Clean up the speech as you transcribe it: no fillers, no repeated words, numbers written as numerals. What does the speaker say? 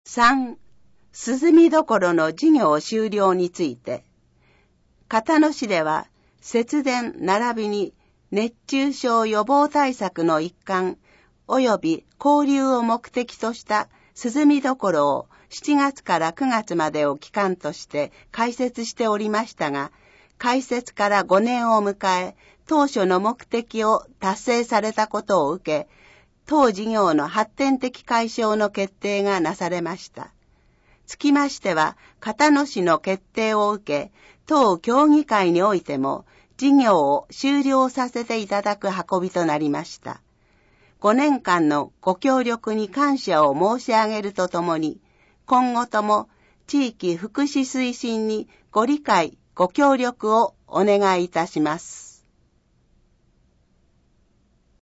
3、涼みどころの事業終了について、交野市では節電並びに熱中症予防対策の一環及び交流を目的とした涼みどころを7月から9月までを期間として開設しておりましたが、開設から5年を迎え、当初の目的を達成されたことを受け、当事業の発展的解消の決定がなされました。つきましては、交野市の決定を受け、当協議会においても、事業を終了させていただく運びとなりました。5年間のご協力に感謝を申し上げるとともに、今後とも地域福祉推進にご理解、ご協力をお願いいたします。